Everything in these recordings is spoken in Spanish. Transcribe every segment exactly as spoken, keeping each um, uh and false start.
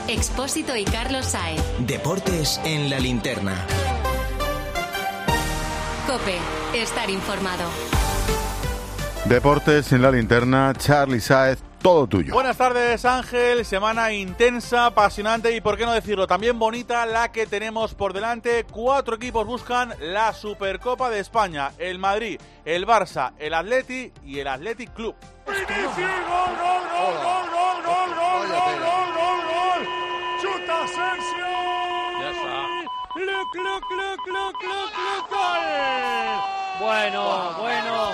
Expósito y Carlos Sáez. Deportes en la linterna. COPE. Estar informado. Deportes en la linterna. Charly Sáez. Todo tuyo. Buenas tardes, Ángel. Semana intensa, apasionante y, por qué no decirlo, también bonita la que tenemos por delante. Cuatro equipos buscan la Supercopa de España. El Madrid, el Barça, el Atleti y el Athletic Club. ¡Gol, gol, gol, gol, gol, gol, gol, gol, gol, gol, gol! ¡Chuta Asensio! Ya está. ¡Luc, luc, luc, luc, luc, luc, gol! Bueno, bueno.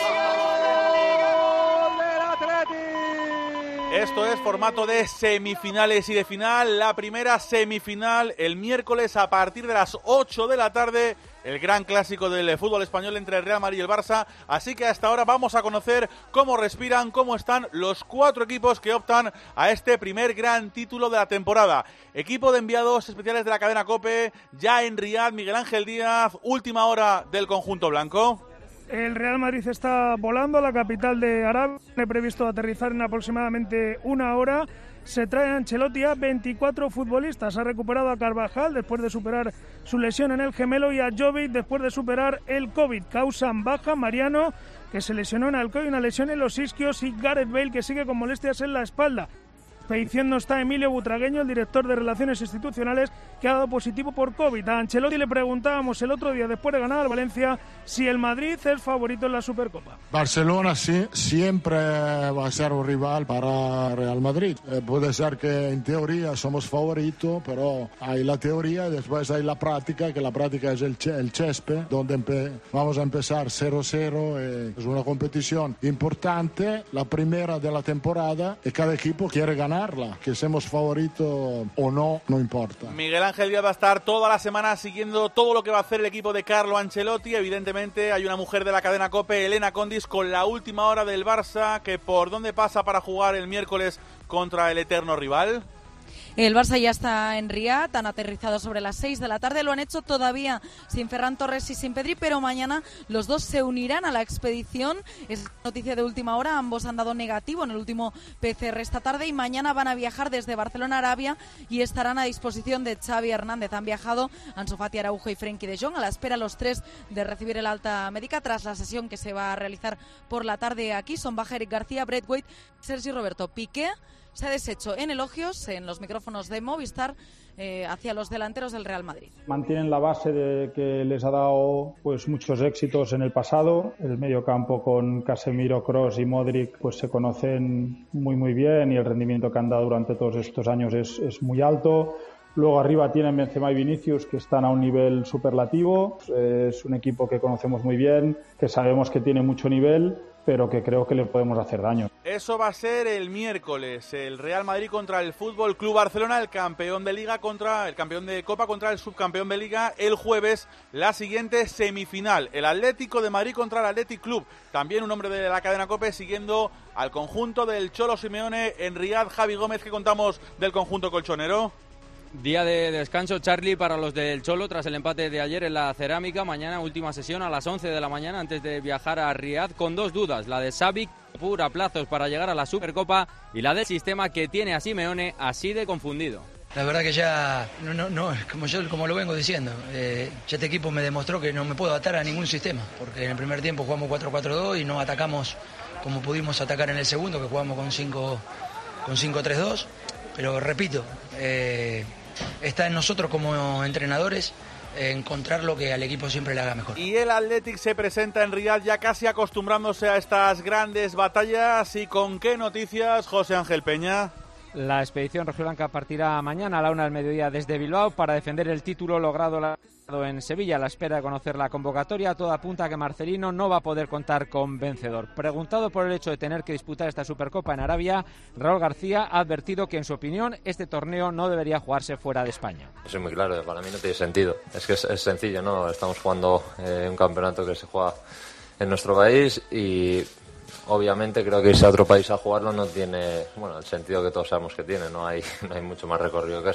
Esto es formato de semifinales y de final. La primera semifinal el miércoles a partir de las ocho de la tarde. El gran clásico del fútbol español entre el Real Madrid y el Barça. Así que hasta ahora vamos a conocer cómo respiran, cómo están los cuatro equipos que optan a este primer gran título de la temporada. Equipo de enviados especiales de la cadena COPE, ya en Riad, Miguel Ángel Díaz, última hora del conjunto blanco. El Real Madrid está volando a la capital de Arabia. Tiene previsto aterrizar en aproximadamente una hora. Se trae a Ancelotti a veinticuatro futbolistas. Ha recuperado a Carvajal después de superar su lesión en el gemelo y a Jovic después de superar el COVID. Causan baja Mariano, que se lesionó en Alcoy, una lesión en los isquios, y Gareth Bale, que sigue con molestias en la espalda. Expedición no está Emilio Butragueño, el director de Relaciones Institucionales, que ha dado positivo por COVID. A Ancelotti le preguntábamos el otro día, después de ganar al Valencia, si el Madrid es favorito en la Supercopa. Barcelona sí, siempre va a ser un rival para Real Madrid. Eh, puede ser que en teoría somos favoritos, pero hay la teoría y después hay la práctica, que la práctica es el, che, el césped, donde empe- vamos a empezar cero cero. Eh, es una competición importante, la primera de la temporada, y cada equipo quiere ganar. Que seamos favoritos o no, no importa. Miguel Ángel Díaz va a estar toda la semana siguiendo todo lo que va a hacer el equipo de Carlo Ancelotti. Evidentemente hay una mujer de la cadena COPE, Elena Condis, con la última hora del Barça, que por dónde pasa para jugar el miércoles contra el eterno rival. El Barça ya está en Riad, han aterrizado sobre las seis de la tarde, lo han hecho todavía sin Ferran Torres y sin Pedri, pero mañana los dos se unirán a la expedición. Es noticia de última hora, ambos han dado negativo en el último P C R esta tarde y mañana van a viajar desde Barcelona a Arabia y estarán a disposición de Xavi Hernández. Han viajado Ansu Fati, Araujo y Frenkie de Jong, a la espera los tres de recibir el alta médica tras la sesión que se va a realizar por la tarde aquí. Son baja Eric García, Braithwaite, Sergi Roberto. Piqué se ha deshecho en elogios en los micrófonos de Movistar eh, hacia los delanteros del Real Madrid. Mantienen la base de que les ha dado pues muchos éxitos en el pasado. El mediocampo con Casemiro, Kroos y Modric pues se conocen muy muy bien y el rendimiento que han dado durante todos estos años es, es muy alto. Luego arriba tienen Benzema y Vinicius, que están a un nivel superlativo. Es un equipo que conocemos muy bien, que sabemos que tiene mucho nivel, pero que creo que le podemos hacer daño. Eso va a ser el miércoles, el Real Madrid contra el Fútbol Club Barcelona, el campeón de Liga contra el campeón de Copa contra el subcampeón de Liga. El jueves la siguiente semifinal, el Atlético de Madrid contra el Athletic Club. También un hombre de la cadena COPE siguiendo al conjunto del Cholo Simeone en Riad. Javi Gómez, ¿qué contamos del conjunto colchonero? Día de descanso, Charly, para los del Cholo tras el empate de ayer en la Cerámica. Mañana última sesión a las once de la mañana antes de viajar a Riad, con dos dudas, la de Xavi, pura plazos para llegar a la Supercopa, y la del sistema que tiene a Simeone así de confundido. La verdad que ya, no, no, no como yo como lo vengo diciendo, eh, ya este equipo me demostró que no me puedo atar a ningún sistema, porque en el primer tiempo jugamos cuatro cuatro dos y no atacamos como pudimos atacar en el segundo, que jugamos con cinco con cinco tres dos, pero repito, eh, está en nosotros como entrenadores encontrar lo que al equipo siempre le haga mejor. Y el Athletic se presenta en Riad ya casi acostumbrándose a estas grandes batallas. ¿Y con qué noticias, José Ángel Peña? La expedición rojiblanca partirá mañana a la una del mediodía desde Bilbao para defender el título logrado la... en Sevilla. A la espera de conocer la convocatoria, todo apunta a que Marcelino no va a poder contar con vencedor. Preguntado por el hecho de tener que disputar esta Supercopa en Arabia, Raúl García ha advertido que, en su opinión, este torneo no debería jugarse fuera de España. Soy muy claro, para mí no tiene sentido. Es que es, es sencillo, ¿no? Estamos jugando eh, un campeonato que se juega en nuestro país y obviamente creo que irse a otro país a jugarlo no tiene, bueno, el sentido que todos sabemos que tiene. No hay, no hay mucho más recorrido que eso, ¿no?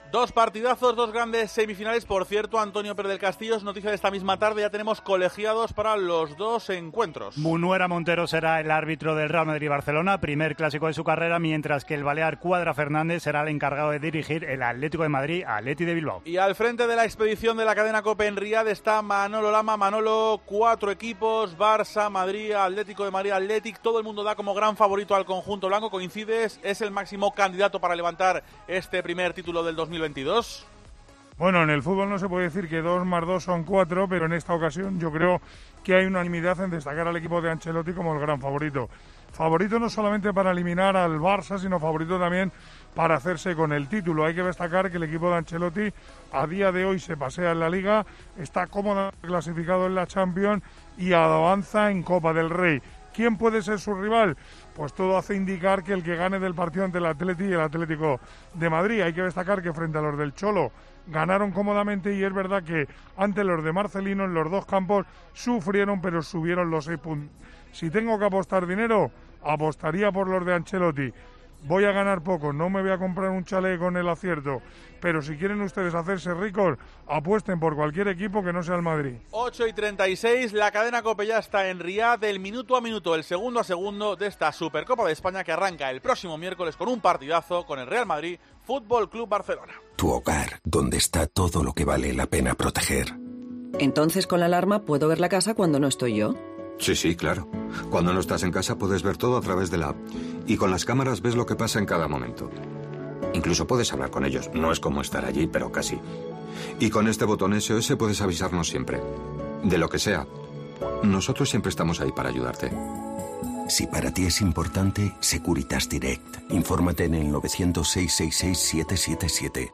Dos partidazos, dos grandes semifinales. Por cierto, Antonio Pérez del Castillo, es noticia de esta misma tarde, ya tenemos colegiados para los dos encuentros. Munuera Montero será el árbitro del Real Madrid-Barcelona, primer clásico de su carrera, mientras que el balear Cuadra Fernández será el encargado de dirigir el Atlético de Madrid, Atleti de Bilbao. Y al frente de la expedición de la cadena COPE en Riad está Manolo Lama. Manolo, cuatro equipos, Barça, Madrid, Atlético de Madrid, Athletic, todo el mundo da como gran favorito al conjunto blanco. ¿Coincides? ¿Es el máximo candidato para levantar este primer título del dos mil veintidós? Bueno, en el fútbol no se puede decir que dos más dos son cuatro, pero en esta ocasión yo creo que hay unanimidad en destacar al equipo de Ancelotti como el gran favorito. Favorito no solamente para eliminar al Barça, sino favorito también para hacerse con el título. Hay que destacar que el equipo de Ancelotti a día de hoy se pasea en la Liga, está cómodamente clasificado en la Champions y avanza en Copa del Rey. ¿Quién puede ser su rival? Pues todo hace indicar que el que gane del partido ante el Atleti y el Atlético de Madrid. Hay que destacar que frente a los del Cholo ganaron cómodamente y es verdad que ante los de Marcelino en los dos campos sufrieron, pero subieron los seis puntos. Si tengo que apostar dinero, apostaría por los de Ancelotti. Voy a ganar poco, no me voy a comprar un chalet con el acierto, pero si quieren ustedes hacerse ricos, apuesten por cualquier equipo que no sea el Madrid. ocho y treinta y seis, la cadena COPE ya está en Riad, del minuto a minuto, el segundo a segundo de esta Supercopa de España que arranca el próximo miércoles con un partidazo con el Real Madrid Fútbol Club Barcelona. Tu hogar, donde está todo lo que vale la pena proteger. Entonces con la alarma puedo ver la casa cuando no estoy yo. Sí, sí, claro. Cuando no estás en casa puedes ver todo a través de la app. Y con las cámaras ves lo que pasa en cada momento. Incluso puedes hablar con ellos. No es como estar allí, pero casi. Y con este botón S O S puedes avisarnos siempre. De lo que sea. Nosotros siempre estamos ahí para ayudarte. Si para ti es importante, Securitas Direct. Infórmate en el novecientos seis seis seis siete siete siete.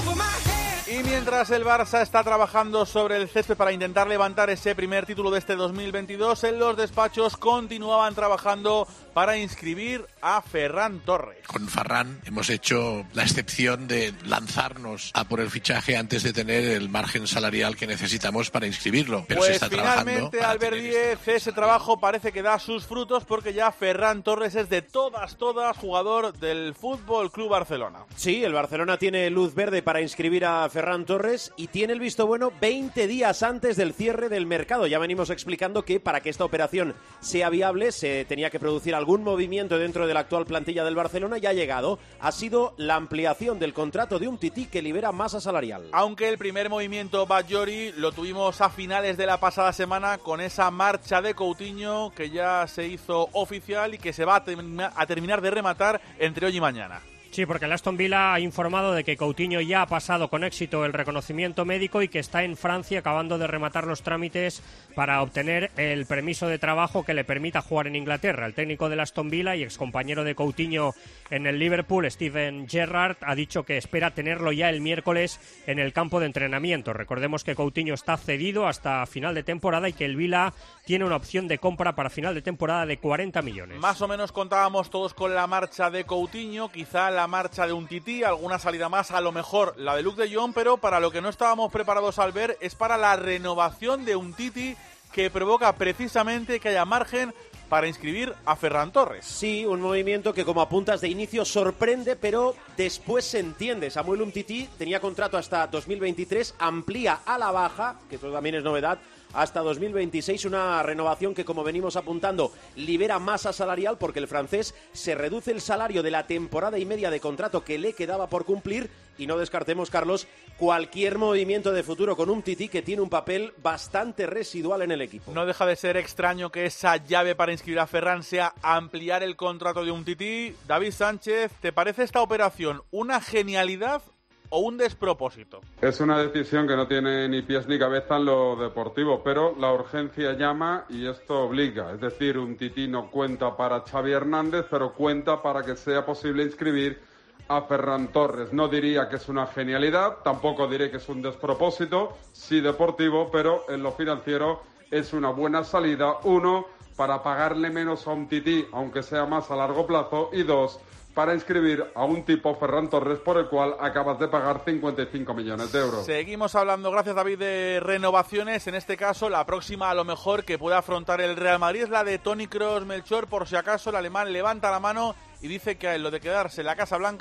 Y mientras el Barça está trabajando sobre el césped para intentar levantar ese primer título de este dos mil veintidós, en los despachos continuaban trabajando para inscribir a Ferran Torres. Con Ferran hemos hecho la excepción de lanzarnos a por el fichaje antes de tener el margen salarial que necesitamos para inscribirlo. Pero pues se está finalmente, Albert Díez, ese trabajo parece que da sus frutos porque ya Ferran Torres es de todas, todas jugador del Fútbol Club Barcelona. Sí, el Barcelona tiene luz verde para inscribir a Ferran Torres y tiene el visto bueno veinte días antes del cierre del mercado. Ya venimos explicando que para que esta operación sea viable se tenía que producir algún movimiento dentro de la actual plantilla del Barcelona y ha llegado. Ha sido la ampliación del contrato de Umtiti que libera masa salarial. Aunque el primer movimiento Batllori lo tuvimos a finales de la pasada semana con esa marcha de Coutinho que ya se hizo oficial y que se va a, term- a terminar de rematar entre hoy y mañana. Sí, porque el Aston Villa ha informado de que Coutinho ya ha pasado con éxito el reconocimiento médico y que está en Francia acabando de rematar los trámites para obtener el permiso de trabajo que le permita jugar en Inglaterra. El técnico del Aston Villa y excompañero de Coutinho en el Liverpool, Steven Gerrard, ha dicho que espera tenerlo ya el miércoles en el campo de entrenamiento. Recordemos que Coutinho está cedido hasta final de temporada y que el Villa tiene una opción de compra para final de temporada de cuarenta millones. Más o menos contábamos todos con la marcha de Coutinho, quizá la marcha de Umtiti, alguna salida más, a lo mejor la de Luke de Jong, pero para lo que no estábamos preparados al ver es para la renovación de Umtiti que provoca precisamente que haya margen para inscribir a Ferran Torres. Sí, un movimiento que como apuntas de inicio sorprende, pero después se entiende. Samuel Umtiti tenía contrato hasta dos mil veintitrés, amplía a la baja, que eso también es novedad, hasta dos mil veintiséis, una renovación que, como venimos apuntando, libera masa salarial porque el francés se reduce el salario de la temporada y media de contrato que le quedaba por cumplir y no descartemos, Carlos, cualquier movimiento de futuro con Umtiti que tiene un papel bastante residual en el equipo. No deja de ser extraño que esa llave para inscribir a Ferran sea ampliar el contrato de Umtiti. David Sánchez, ¿te parece esta operación una genialidad o un despropósito? Es una decisión que no tiene ni pies ni cabeza en lo deportivo, pero la urgencia llama y esto obliga. Es decir, Umtiti no cuenta para Xavi Hernández, pero cuenta para que sea posible inscribir a Ferran Torres. No diría que es una genialidad, tampoco diré que es un despropósito, sí deportivo, pero en lo financiero es una buena salida. Uno, para pagarle menos a Umtiti, aunque sea más a largo plazo, y dos, para inscribir a un tipo Ferran Torres por el cual acabas de pagar cincuenta y cinco millones de euros. Seguimos hablando, gracias David, de renovaciones. En este caso, la próxima a lo mejor que pueda afrontar el Real Madrid es la de Toni Kroos. Melchor, por si acaso el alemán levanta la mano y dice que lo de quedarse en la Casa Blanca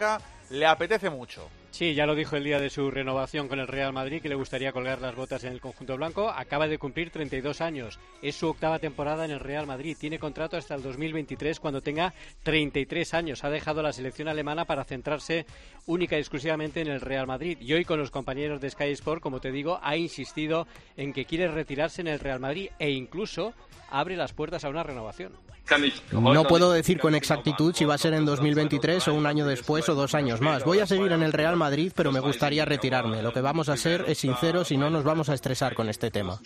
le apetece mucho. Sí, ya lo dijo el día de su renovación con el Real Madrid, que le gustaría colgar las botas en el conjunto blanco. Acaba de cumplir treinta y dos años. Es su octava temporada en el Real Madrid. Tiene contrato hasta el dos mil veintitrés, cuando tenga treinta y tres años. Ha dejado la selección alemana para centrarse única y exclusivamente en el Real Madrid. Y hoy, con los compañeros de Sky Sport, como te digo, ha insistido en que quiere retirarse en el Real Madrid e incluso abre las puertas a una renovación. No puedo decir con exactitud si va a ser en dos mil veintitrés o un año después o dos años más. Voy a seguir en el Real Madrid, pero me gustaría retirarme. Lo que vamos a hacer es sinceros y no nos vamos a estresar con este tema.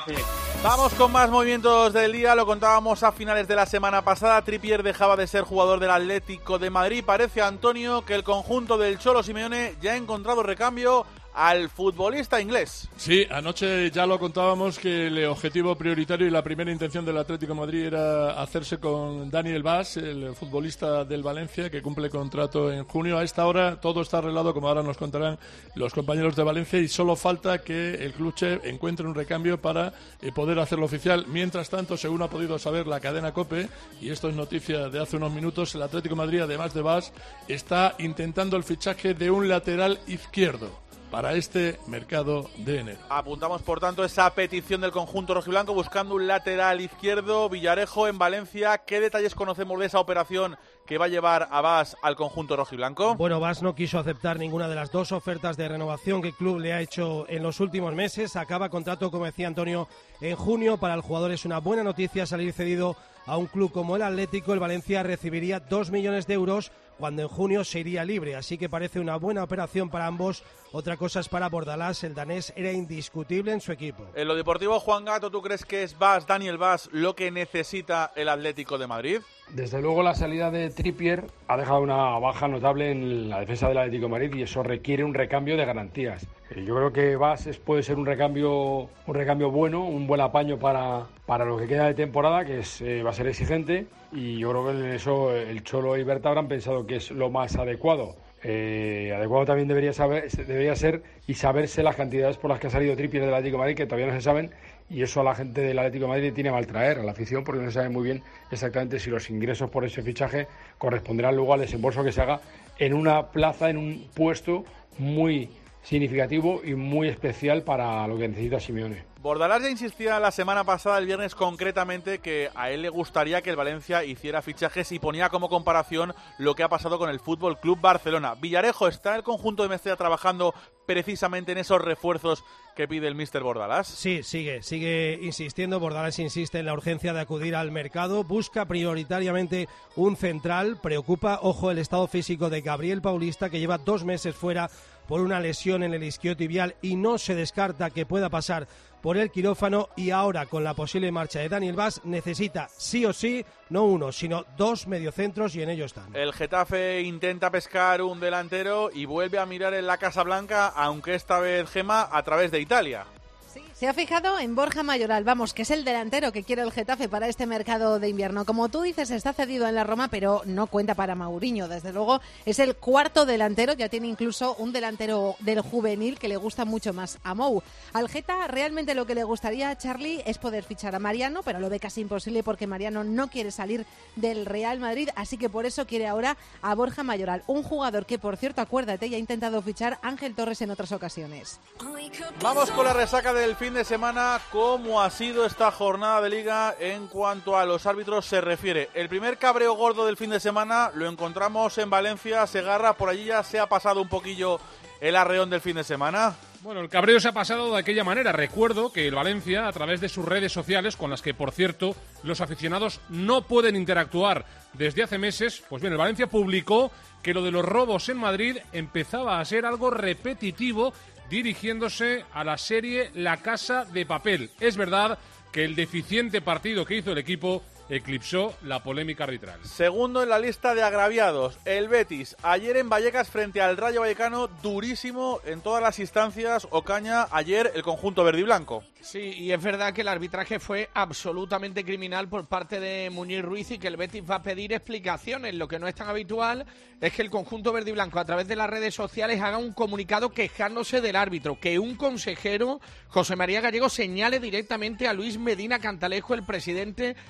Vamos con más movimientos del día. Lo contábamos a finales de la semana pasada. Trippier dejaba de ser jugador del Atlético de Madrid. Parece, Antonio, que el conjunto del Cholo Simeone ya ha encontrado recambio al futbolista inglés. Sí, anoche ya lo contábamos que el objetivo prioritario y la primera intención del Atlético de Madrid era hacerse con Daniel Bas, el futbolista del Valencia, que cumple contrato en junio. A esta hora todo está arreglado, como ahora nos contarán los compañeros de Valencia, y solo falta que el club encuentre un recambio para eh, poder hacerlo oficial. Mientras tanto, según ha podido saber la cadena COPE, y esto es noticia de hace unos minutos, el Atlético de Madrid, además de Bas, está intentando el fichaje de un lateral izquierdo para este mercado de enero. Apuntamos, por tanto, esa petición del conjunto rojiblanco buscando un lateral izquierdo. Villarejo, en Valencia, ¿qué detalles conocemos de esa operación que va a llevar a Bas al conjunto rojiblanco? Bueno, Bas no quiso aceptar ninguna de las dos ofertas de renovación que el club le ha hecho en los últimos meses. Acaba contrato, como decía Antonio, en junio. Para el jugador es una buena noticia salir cedido a un club como el Atlético. El Valencia recibiría dos millones de euros cuando en junio se iría libre, así que parece una buena operación para ambos. Otra cosa es para Bordalás, el danés era indiscutible en su equipo. En lo deportivo, Juan Gato, ¿tú crees que es Bas, Daniel Bas, lo que necesita el Atlético de Madrid? Desde luego la salida de Trippier ha dejado una baja notable en la defensa del Atlético de Madrid y eso requiere un recambio de garantías. Yo creo que Bas puede ser un recambio un recambio bueno, un buen apaño para, para lo que queda de temporada, que es, eh, va a ser exigente, y yo creo que en eso el Cholo y Berta habrán pensado que es lo más adecuado. Eh, adecuado también debería saber debería ser y saberse las cantidades por las que ha salido Trippier del Atlético de Madrid, que todavía no se saben, y eso a la gente del Atlético de Madrid tiene mal traer, a la afición, porque no se sabe muy bien exactamente si los ingresos por ese fichaje corresponderán luego al desembolso que se haga en una plaza, en un puesto muy significativo y muy especial para lo que necesita Simeone. Bordalás ya insistía la semana pasada, el viernes concretamente, que a él le gustaría que el Valencia hiciera fichajes y ponía como comparación lo que ha pasado con el Fútbol Club Barcelona. Villarejo, ¿está el conjunto de Mestalla trabajando precisamente en esos refuerzos que pide el míster Bordalás? Sí, sigue, sigue insistiendo. Bordalás insiste en la urgencia de acudir al mercado, busca prioritariamente un central. Preocupa, ojo, el estado físico de Gabriel Paulista, que lleva dos meses fuera por una lesión en el isquiotibial y no se descarta que pueda pasar por el quirófano, y ahora con la posible marcha de Daniel Bas necesita sí o sí, no uno, sino dos mediocentros, y en ello están. El Getafe intenta pescar un delantero y vuelve a mirar en la Casa Blanca, aunque esta vez, Gema, a través de Italia. Se ha fijado en Borja Mayoral, vamos, que es el delantero que quiere el Getafe para este mercado de invierno. Como tú dices, está cedido en la Roma, pero no cuenta para Mourinho. Desde luego, es el cuarto delantero, ya tiene incluso un delantero del juvenil que le gusta mucho más a Mou. Al Geta realmente lo que le gustaría a Charlie es poder fichar a Mariano, pero lo ve casi imposible porque Mariano no quiere salir del Real Madrid, así que por eso quiere ahora a Borja Mayoral, un jugador que, por cierto, acuérdate, ya ha intentado fichar Ángel Torres en otras ocasiones. Vamos con la resaca del fin de semana. ¿Cómo ha sido esta jornada de Liga en cuanto a los árbitros se refiere? El primer cabreo gordo del fin de semana lo encontramos en Valencia. Segarra, por allí ya se ha pasado un poquillo el arreón del fin de semana. Bueno, el cabreo se ha pasado de aquella manera. Recuerdo que el Valencia, a través de sus redes sociales, con las que, por cierto, los aficionados no pueden interactuar desde hace meses, pues bien, el Valencia publicó que lo de los robos en Madrid empezaba a ser algo repetitivo, dirigiéndose a la serie La Casa de Papel. Es verdad que el deficiente partido que hizo el equipo eclipsó la polémica arbitral. Segundo en la lista de agraviados, el Betis. Ayer en Vallecas frente al Rayo Vallecano, durísimo en todas las instancias. Ocaña, ayer el conjunto verde y blanco. Sí, y es verdad que el arbitraje fue absolutamente criminal por parte de Muñiz Ruiz y que el Betis va a pedir explicaciones. Lo que no es tan habitual es que el conjunto verde y blanco, a través de las redes sociales, haga un comunicado quejándose del árbitro, que un consejero, José María Gallego, señale directamente a Luis Medina Cantalejo, el presidente del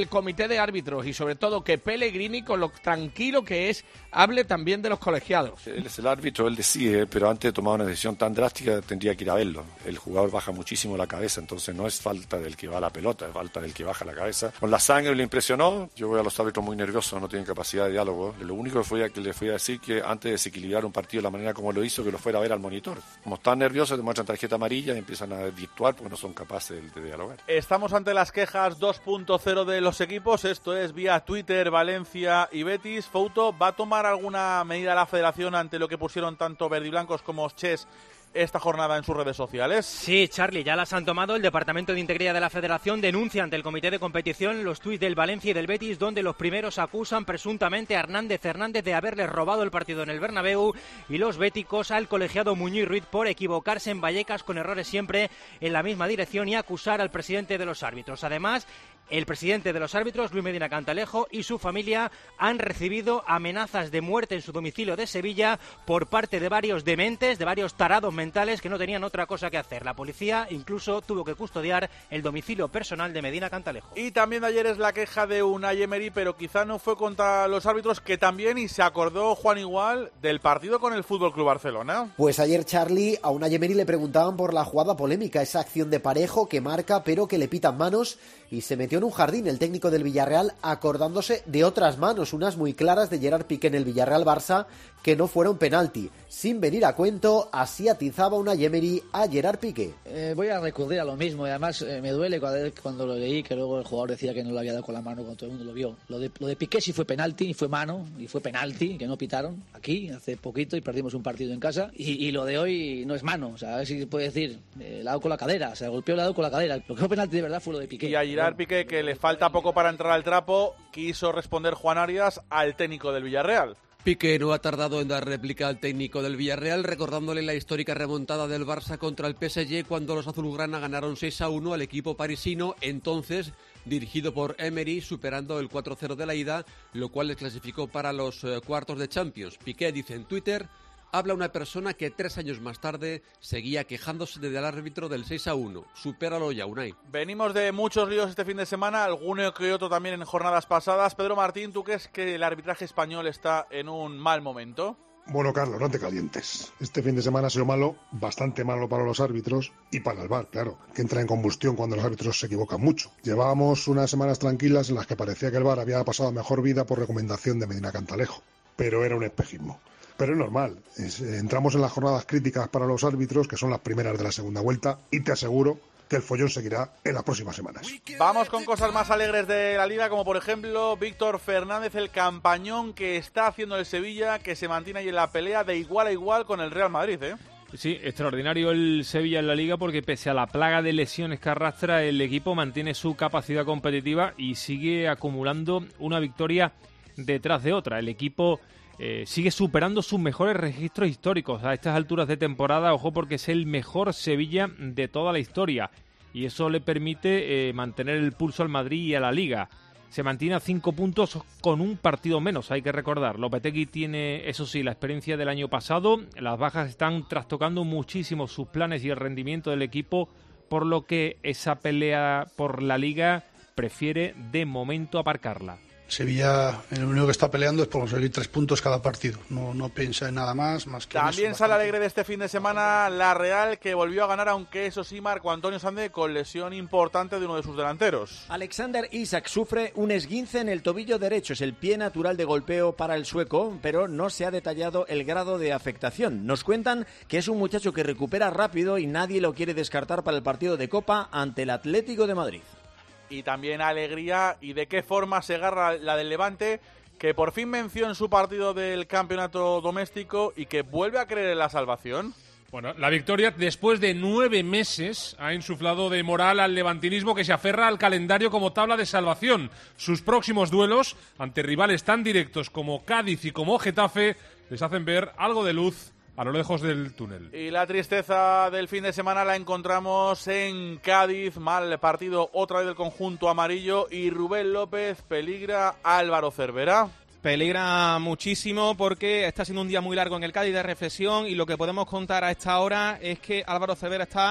el comité de árbitros y sobre todo que Pellegrini, con lo tranquilo que es, hable también de los colegiados. Él es el árbitro, él decide, pero antes de tomar una decisión tan drástica tendría que ir a verlo. El jugador baja muchísimo la cabeza, entonces no es falta del que va a la pelota, es falta del que baja la cabeza. Con la sangre le impresionó, yo veo a los árbitros muy nerviosos, no tienen capacidad de diálogo. Lo único que, fue, que le fui a decir que antes de desequilibrar un partido de la manera como lo hizo, que lo fuera a ver al monitor. Como están nerviosos, te muestran tarjeta amarilla y empiezan a virtuar porque no son capaces de, de dialogar. Estamos ante las quejas dos punto cero de los equipos, esto es vía Twitter, Valencia y Betis. Fouto, ¿va a tomar alguna medida la federación ante lo que pusieron tanto verdiblancos como Chess esta jornada en sus redes sociales? Sí, Charlie, ya las han tomado. El Departamento de Integridad de la Federación denuncia ante el Comité de Competición los tuits del Valencia y del Betis, donde los primeros acusan presuntamente a Hernández Hernández de haberles robado el partido en el Bernabéu y los béticos al colegiado Muñiz Ruiz por equivocarse en Vallecas con errores siempre en la misma dirección y acusar al presidente de los árbitros. Además, el presidente de los árbitros, Luis Medina Cantalejo, y su familia han recibido amenazas de muerte en su domicilio de Sevilla por parte de varios dementes, de varios tarados mentales que no tenían otra cosa que hacer. La policía incluso tuvo que custodiar el domicilio personal de Medina Cantalejo. Y también de ayer es la queja de Unai Emery, pero quizá no fue contra los árbitros, que también, y se acordó Juan igual, del partido con el F C Barcelona. Pues ayer, Charlie, a Unai Emery le preguntaban por la jugada polémica, esa acción de Parejo que marca pero que le pitan manos, y se metió en un jardín el técnico del Villarreal acordándose de otras manos, unas muy claras de Gerard Piqué en el Villarreal-Barça que no fueron penalti. Sin venir a cuento, así atizaba Unai Emery a Gerard Piqué. Eh, voy a recurrir a lo mismo y además eh, me duele cuando, cuando lo leí que luego el jugador decía que no lo había dado con la mano cuando todo el mundo lo vio. Lo de, lo de Piqué sí fue penalti, y fue mano, y fue penalti, que no pitaron aquí hace poquito y perdimos un partido en casa. Y, y lo de hoy no es mano, o sea, a ver si se puede decir, eh, le ha dado con la cadera, o sea, golpeó el lado con la cadera. Lo que fue penalti de verdad fue lo de Piqué. Y a Gerard Piqué, que le falta poco para entrar al trapo, quiso responder Juan Arias al técnico del Villarreal. Piqué no ha tardado en dar réplica al técnico del Villarreal, recordándole la histórica remontada del Barça contra el P S G cuando los azulgrana ganaron seis a uno al equipo parisino, entonces dirigido por Emery, superando el cuatro cero de la ida, lo cual les clasificó para los eh, cuartos de Champions. Piqué dice en Twitter: habla una persona que tres años más tarde seguía quejándose del árbitro del seis a uno. Supéralo ya, Unai. Venimos de muchos líos este fin de semana, alguno que otro también en jornadas pasadas. Pedro Martín, ¿tú crees que el arbitraje español está en un mal momento? Bueno, Carlos, no te calientes. Este fin de semana ha sido malo, bastante malo para los árbitros y para el V A R, claro, que entra en combustión cuando los árbitros se equivocan mucho. Llevábamos unas semanas tranquilas en las que parecía que el V A R había pasado mejor vida por recomendación de Medina Cantalejo, pero era un espejismo. Pero es normal, es, eh, entramos en las jornadas críticas para los árbitros, que son las primeras de la segunda vuelta, y te aseguro que el follón seguirá en las próximas semanas. Vamos con cosas más alegres de la Liga, como por ejemplo Víctor Fernández, el campañón que está haciendo el Sevilla, que se mantiene ahí en la pelea de igual a igual con el Real Madrid, ¿eh? Sí, extraordinario el Sevilla en la Liga, porque pese a la plaga de lesiones que arrastra, el equipo mantiene su capacidad competitiva y sigue acumulando una victoria detrás de otra. El equipo Eh, sigue superando sus mejores registros históricos a estas alturas de temporada. Ojo, porque es el mejor Sevilla de toda la historia y eso le permite eh, mantener el pulso al Madrid y a la Liga. Se mantiene a cinco puntos con un partido menos, hay que recordar. Lopetegui tiene, eso sí, la experiencia del año pasado. Las bajas están trastocando muchísimo sus planes y el rendimiento del equipo, por lo que esa pelea por la Liga prefiere de momento aparcarla. Sevilla, el único que está peleando es por conseguir tres puntos cada partido. No, no piensa en nada más, más que También eso, sale alegre de este fin de semana la Real, que volvió a ganar, aunque eso sí, Marco Antonio Sande con lesión importante de uno de sus delanteros. Alexander Isak sufre un esguince en el tobillo derecho. Es el pie natural de golpeo para el sueco, pero no se ha detallado el grado de afectación. Nos cuentan que es un muchacho que recupera rápido y nadie lo quiere descartar para el partido de Copa ante el Atlético de Madrid. Y también alegría, y de qué forma se agarra la del Levante, que por fin venció en su partido del campeonato doméstico y que vuelve a creer en la salvación. Bueno, la victoria después de nueve meses ha insuflado de moral al levantinismo, que se aferra al calendario como tabla de salvación. Sus próximos duelos ante rivales tan directos como Cádiz y como Getafe les hacen ver algo de luz a lo lejos del túnel. Y la tristeza del fin de semana la encontramos en Cádiz. Mal partido otra vez del conjunto amarillo, y Rubén López peligra a Álvaro Cervera. Peligra muchísimo porque está siendo un día muy largo en el Cádiz de reflexión, y lo que podemos contar a esta hora es que Álvaro Cervera está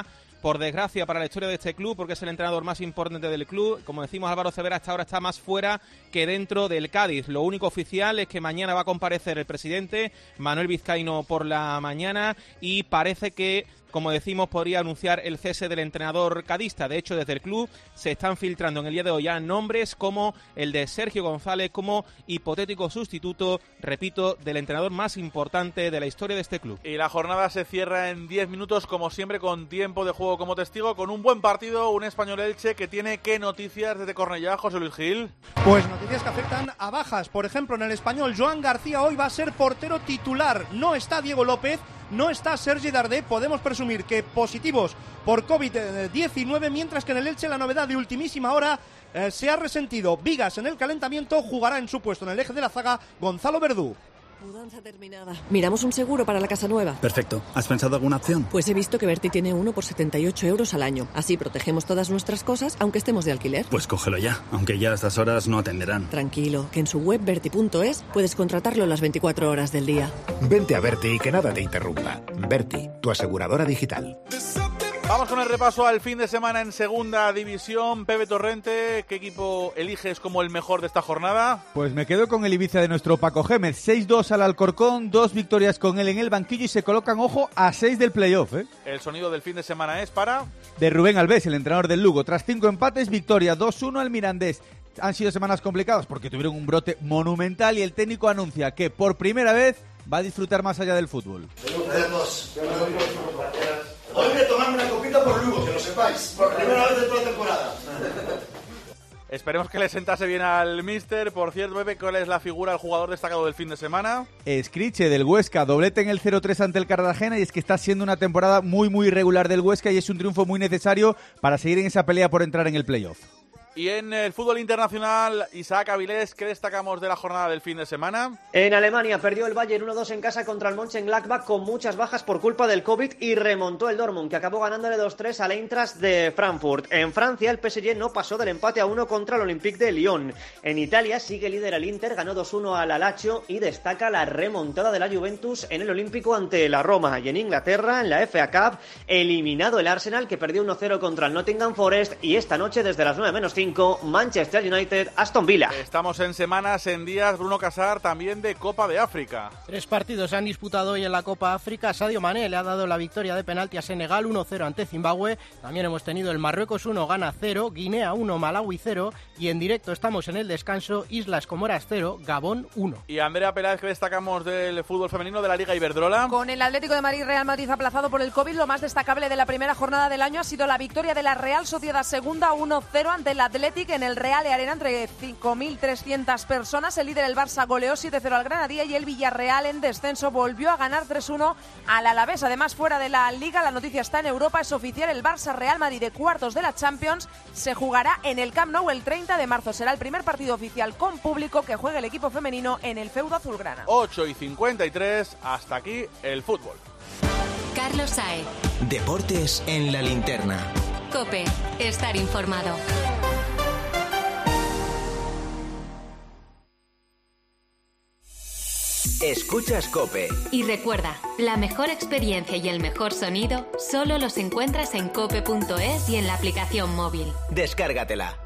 por desgracia para la historia de este club, porque es el entrenador más importante del club. Como decimos, Álvaro Cervera hasta ahora está más fuera que dentro del Cádiz. Lo único oficial es que mañana va a comparecer el presidente, Manuel Vizcaíno, por la mañana, y parece que, como decimos, podría anunciar el cese del entrenador cadista. De hecho, desde el club se están filtrando en el día de hoy ya nombres como el de Sergio González como hipotético sustituto, repito, del entrenador más importante de la historia de este club. Y la jornada se cierra en diez minutos, como siempre, con tiempo de juego como testigo, con un buen partido, un Español Elche que tiene ¿qué noticias desde Cornellá, José Luis Gil? Pues noticias que afectan a bajas. Por ejemplo, en el Español, Joan García hoy va a ser portero titular. No está Diego López, no está Sergi Darder. Podemos presumir que positivos por covid diecinueve, mientras que en el Elche la novedad de ultimísima hora eh, se ha resentido. Vigas en el calentamiento, jugará en su puesto en el eje de la zaga Gonzalo Verdú. Mudanza terminada. Miramos un seguro para la casa nueva. Perfecto. ¿Has pensado alguna opción? Pues he visto que Berti tiene uno por setenta y ocho euros al año. Así protegemos todas nuestras cosas, aunque estemos de alquiler. Pues cógelo ya, aunque ya a estas horas no atenderán. Tranquilo, que en su web berti punto es puedes contratarlo las veinticuatro horas del día. Vente a Berti y que nada te interrumpa. Berti, tu aseguradora digital. Vamos con el repaso al fin de semana en Segunda División. Pepe Torrente, ¿qué equipo eliges como el mejor de esta jornada? Pues me quedo con el Ibiza de nuestro Paco Gémez. seis dos al Alcorcón, dos victorias con él en el banquillo y se colocan, ojo, a seis del playoff, ¿eh? El sonido del fin de semana es para... de Rubén Alves, el entrenador del Lugo. Tras cinco empates, victoria dos uno al Mirandés. Han sido semanas complicadas porque tuvieron un brote monumental y el técnico anuncia que por primera vez va a disfrutar más allá del fútbol. Hoy voy a tomarme una copita por Lugo, que lo sepáis, por primera vez en toda la temporada. Esperemos que le sentase bien al míster. Por cierto, Pepe, ¿cuál es la figura, el jugador destacado del fin de semana? Escriche, del Huesca, doblete en el cero tres ante el Cartagena, y es que está siendo una temporada muy muy regular del Huesca y es un triunfo muy necesario para seguir en esa pelea por entrar en el playoff. Y en el fútbol internacional, Isaac Avilés, ¿qué destacamos de la jornada del fin de semana? En Alemania perdió el Bayern uno dos en casa contra el Mönchengladbach con muchas bajas por culpa del COVID y remontó el Dortmund, que acabó ganándole dos tres al Eintracht de Frankfurt. En Francia, el P S G no pasó del empate a uno contra el Olympique de Lyon. En Italia, sigue líder el Inter, ganó dos uno al Lazio y destaca la remontada de la Juventus en el Olímpico ante la Roma. Y en Inglaterra, en la F A Cup, eliminado el Arsenal, que perdió uno cero contra el Nottingham Forest, y esta noche, desde las nueve menos cinco, Manchester United, Aston Villa. Estamos en semanas, en días, Bruno Casar, también de Copa de África. Tres partidos se han disputado hoy en la Copa África. Sadio Mané le ha dado la victoria de penalti a Senegal uno cero ante Zimbabue. También hemos tenido el Marruecos uno, Ghana cero, Guinea uno, Malawi cero. Y en directo estamos en el descanso, Islas Comoras cero, Gabón uno. Y Andrea Peláez, ¿qué destacamos del fútbol femenino de la Liga Iberdrola? Con el Atlético de Madrid, Real Madrid aplazado por el COVID, lo más destacable de la primera jornada del año ha sido la victoria de la Real Sociedad Segunda uno cero ante el Athletic en el Real Arena entre cinco mil trescientas personas. El líder, el Barça, goleó siete cero al Granadilla y el Villarreal, en descenso, volvió a ganar tres uno al Alavés. Además, fuera de la Liga, la noticia está en Europa, es oficial, el Barça-Real Madrid de cuartos de la Champions se jugará en el Camp Nou el treinta de marzo. Será el primer partido oficial con público que juegue el equipo femenino en el feudo azulgrana. ocho y cincuenta y tres, hasta aquí el fútbol. Carlos Saez. Deportes en la linterna. COPE, estar informado. Escuchas COPE. Y recuerda, la mejor experiencia y el mejor sonido solo los encuentras en cope punto es y en la aplicación móvil. Descárgatela.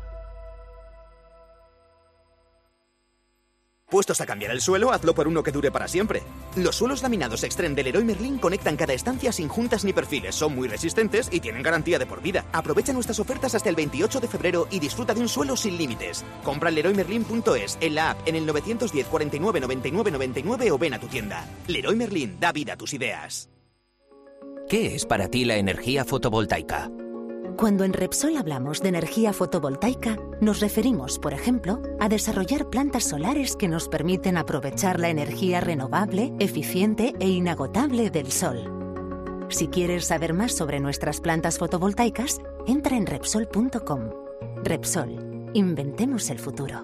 ¿Puestos a cambiar el suelo? Hazlo por uno que dure para siempre. Los suelos laminados Extreme de Leroy Merlin conectan cada estancia sin juntas ni perfiles. Son muy resistentes y tienen garantía de por vida. Aprovecha nuestras ofertas hasta el veintiocho de febrero y disfruta de un suelo sin límites. Compra en leroy merlin punto es, en la app, en el nueve uno cero, cuarenta y nueve, noventa y nueve, noventa y nueve o ven a tu tienda. Leroy Merlin, da vida a tus ideas. ¿Qué es para ti la energía fotovoltaica? Cuando en Repsol hablamos de energía fotovoltaica, nos referimos, por ejemplo, a desarrollar plantas solares que nos permiten aprovechar la energía renovable, eficiente e inagotable del sol. Si quieres saber más sobre nuestras plantas fotovoltaicas, entra en Repsol punto com. Repsol, inventemos el futuro.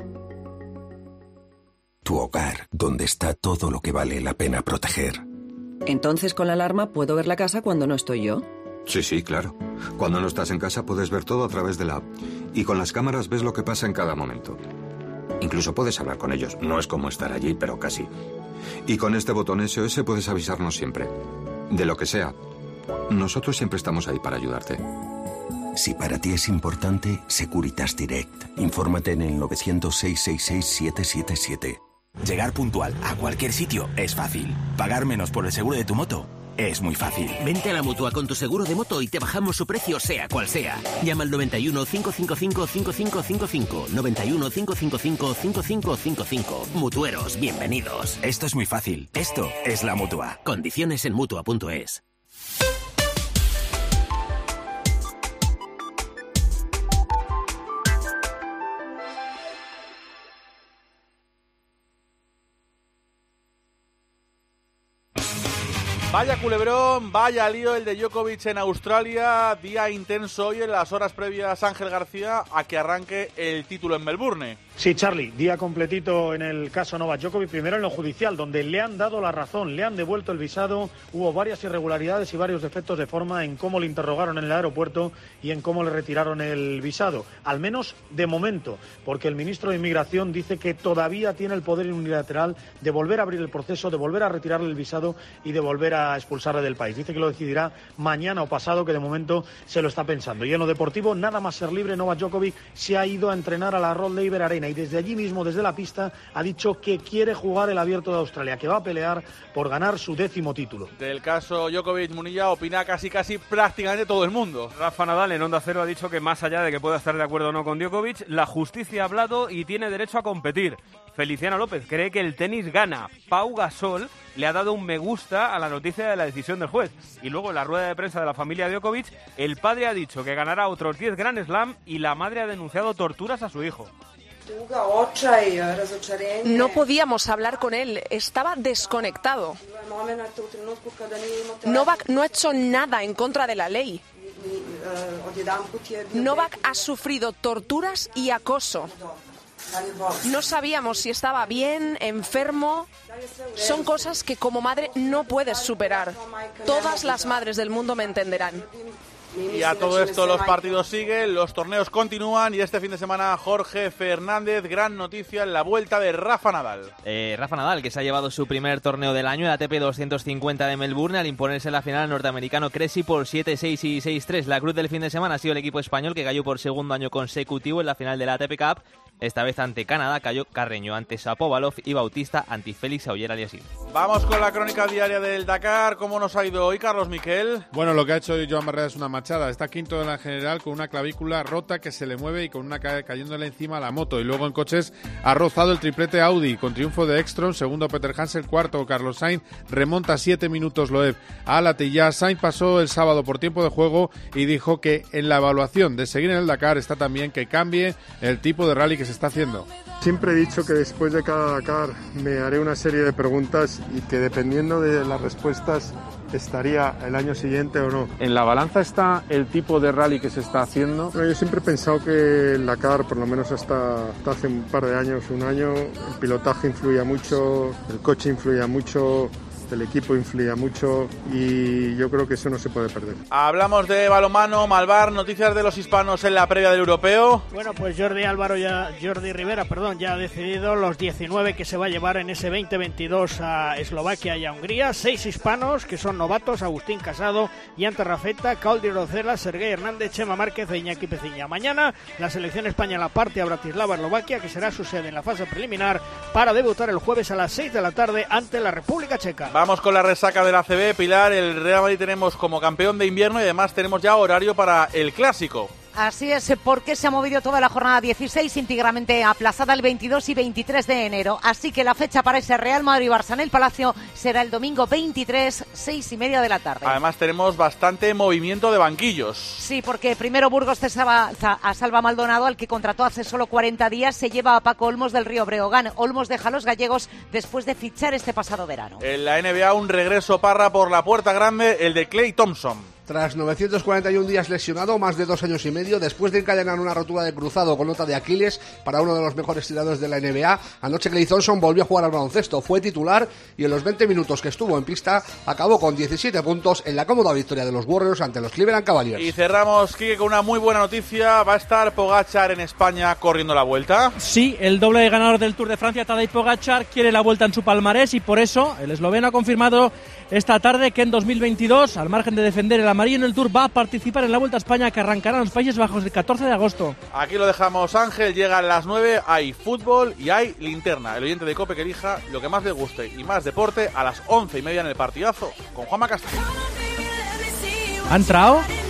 Tu hogar, donde está todo lo que vale la pena proteger. Entonces, con la alarma puedo ver la casa cuando no estoy yo. Sí, sí, claro. Cuando no estás en casa puedes ver todo a través de la app. Y con las cámaras ves lo que pasa en cada momento. Incluso puedes hablar con ellos. No es como estar allí, pero casi. Y con este botón S O S puedes avisarnos siempre. De lo que sea. Nosotros siempre estamos ahí para ayudarte. Si para ti es importante, Securitas Direct. Infórmate en el novecientos, seiscientos sesenta y seis, siete siete siete. Llegar puntual a cualquier sitio es fácil. Pagar menos por el seguro de tu moto es muy fácil. Vente a la Mutua con tu seguro de moto y te bajamos su precio sea cual sea. Llama al noventa y uno, cincuecientos cincuenta y cinco, cincuenta y cinco cincuenta y cinco. noventa y uno, cincuecientos cincuenta y cinco, cincuenta y cinco cincuenta y cinco. Mutueros, bienvenidos. Esto es muy fácil. Esto es la Mutua. Condiciones en Mutua punto es. Vaya culebrón, vaya lío el de Djokovic en Australia, día intenso hoy en las horas previas, Ángel García, a que arranque el título en Melbourne. Sí, Charlie, día completito en el caso Novak Djokovic, primero en lo judicial, donde le han dado la razón, le han devuelto el visado, hubo varias irregularidades y varios defectos de forma en cómo le interrogaron en el aeropuerto y en cómo le retiraron el visado, al menos de momento, porque el ministro de Inmigración dice que todavía tiene el poder unilateral de volver a abrir el proceso, de volver a retirarle el visado y de volver a expulsarle del país. Dice que lo decidirá mañana o pasado, que de momento se lo está pensando. Y en lo deportivo, nada más ser libre, Novak Djokovic se ha ido a entrenar a la Rod Laver Arena y desde allí mismo, desde la pista, ha dicho que quiere jugar el Abierto de Australia, que va a pelear por ganar su décimo título. Del caso Djokovic, Munilla, opina casi casi prácticamente todo el mundo. Rafa Nadal en Onda Cero ha dicho que más allá de que pueda estar de acuerdo o no con Djokovic, la justicia ha hablado y tiene derecho a competir. Feliciano López cree que el tenis gana. Pau Gasol le ha dado un me gusta a la noticia de la decisión del juez. Y luego en la rueda de prensa de la familia Djokovic, el padre ha dicho que ganará otros diez Grand Slam y la madre ha denunciado torturas a su hijo. No podíamos hablar con él, estaba desconectado. Novak no ha hecho nada en contra de la ley. Novak ha sufrido torturas y acoso. No sabíamos si estaba bien, enfermo. Son cosas que como madre no puedes superar. Todas las madres del mundo me entenderán. Y a todo esto los partidos siguen, los torneos continúan y este fin de semana Jorge Fernández, gran noticia en la vuelta de Rafa Nadal. Eh, Rafa Nadal, que se ha llevado su primer torneo del año, el A T P doscientos cincuenta de Melbourne, al imponerse en la final al norteamericano Cressy por siete seis y seis tres. La cruz del fin de semana ha sido el equipo español, que cayó por segundo año consecutivo en la final de la A T P Cup. Esta vez ante Canadá cayó Carreño ante Shapovalov y Bautista ante Félix Auger Aliassime. Vamos con la crónica diaria del Dakar. ¿Cómo nos ha ido hoy, Carlos Miquel? Bueno, lo que ha hecho hoy Joan Barreda es una machada. Está quinto de la general con una clavícula rota que se le mueve y con una ca- cayéndole encima a la moto. Y luego en coches ha rozado el triplete Audi con triunfo de Ekstrom, segundo Peter Hansel, cuarto Carlos Sainz, remonta siete minutos Loeb a Latilla. Sainz pasó el sábado por tiempo de juego y dijo que en la evaluación de seguir en el Dakar está también que cambie el tipo de rally que se está haciendo. Siempre he dicho que después de cada Dakar me haré una serie de preguntas y que dependiendo de las respuestas estaría el año siguiente o no. ¿En la balanza está el tipo de rally que se está haciendo? Bueno, yo siempre he pensado que el Dakar, por lo menos hasta, hasta hace un par de años, un año, el pilotaje influía mucho, el coche influía mucho, el equipo influía mucho y yo creo que eso no se puede perder. Hablamos de balonmano, Malvar, noticias de los hispanos en la previa del europeo. Bueno, pues Jordi Álvaro ya, Jordi Rivera, perdón, ya ha decidido los diecinueve que se va a llevar en ese veinte veintidós a Eslovaquia y a Hungría. Seis hispanos que son novatos: Agustín Casado, Ian Terrafeta, Caldi Rocela, Sergei Hernández, Chema Márquez e Iñaki Peciña. Mañana la selección española parte a Bratislava, Eslovaquia, que será su sede en la fase preliminar, para debutar el jueves a las seis de la tarde ante la República Checa. Vamos con la resaca de la A C B, Pilar. El Real Madrid tenemos como campeón de invierno y además tenemos ya horario para el Clásico. Así es, porque se ha movido toda la jornada dieciséis, íntegramente aplazada el veintidós y veintitrés de enero. Así que la fecha para ese Real Madrid-Barça en el Palacio será el domingo veintitrés, seis y media de la tarde. Además tenemos bastante movimiento de banquillos. Sí, porque primero Burgos cesaba a Salva Maldonado, al que contrató hace solo cuarenta días. Se lleva a Paco Olmos del Río Breogán. Olmos deja a los gallegos después de fichar este pasado verano. En la N B A un regreso Parra por la puerta grande, el de Klay Thompson. Tras novecientos cuarenta y un días lesionado, más de dos años y medio, después de encadenar una rotura de cruzado con nota de Aquiles para uno de los mejores tiradores de la N B A, anoche Klay Thompson volvió a jugar al baloncesto, fue titular y en los veinte minutos que estuvo en pista acabó con diecisiete puntos en la cómoda victoria de los Warriors ante los Cleveland Cavaliers. Y cerramos, Quique, con una muy buena noticia. ¿Va a estar Pogačar en España corriendo la Vuelta? Sí, el doble ganador del Tour de Francia, Tadej Pogačar, quiere la Vuelta en su palmarés y por eso el esloveno ha confirmado esta tarde que en dos mil veintidós, al margen de defender el amarillo en el Tour va a participar en la Vuelta a España que arrancará en los Países Bajos el catorce de agosto. Aquí lo dejamos, Ángel. Llegan las nueve, hay fútbol y hay linterna. El oyente de COPE que elija lo que más le guste y más deporte a las once y media en el partidazo con Juanma Castaño. ¿Ha entrado?